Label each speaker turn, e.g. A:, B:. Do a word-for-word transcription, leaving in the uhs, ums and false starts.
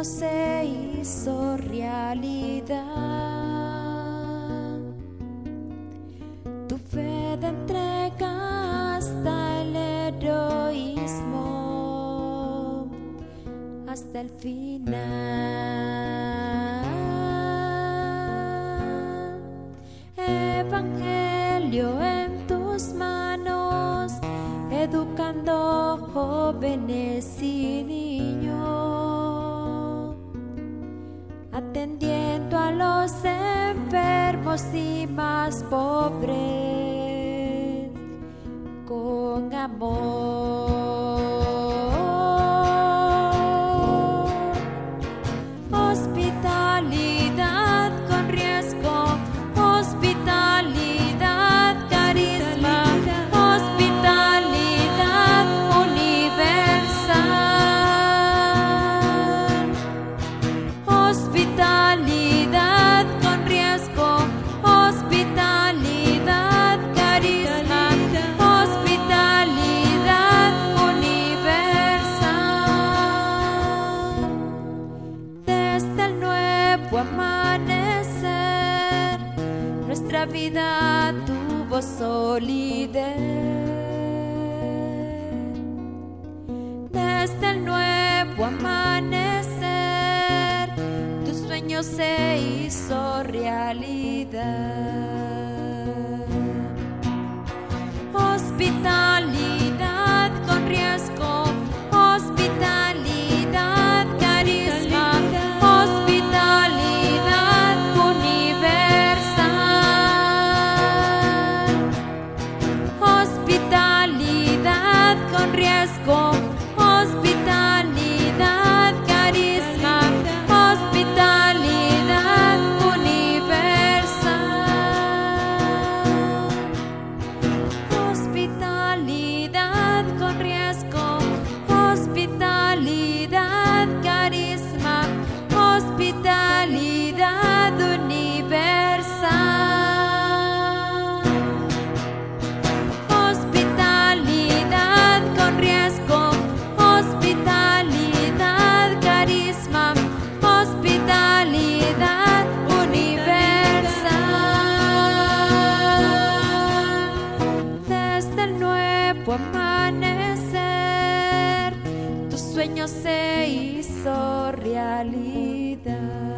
A: sueño se hizo realidad. Tu fe de entrega hasta el heroísmo, hasta el final. Evangelio en tus manos, educando jóvenes y niños, atendiendo a los enfermos y más pobres con amor. Hospitalidad con riesgo, hospitalidad, carisma, hospitalidad universal. Hospitalidad con riesgo, hospitalidad, carisma, hospitalidad universal. Desde el nuevo amanecer, nuestra vida tuvo solidez. Desde el nuevo amanecer, tu sueño se hizo realidad. Hospitalidad con riesgo, hospitalidad, carisma, hospitalidad universal. Hospitalidad con riesgo, hospitalidad, carisma, hospitalidad universal. Hospitalidad con riesgo, hospitalidad, carisma, hospitalidad universal. Hospitalidad con riesgo, hospitalidad, carisma, hospitalidad universal. Desde el nuevo amanecer, tu sueño se hizo realidad.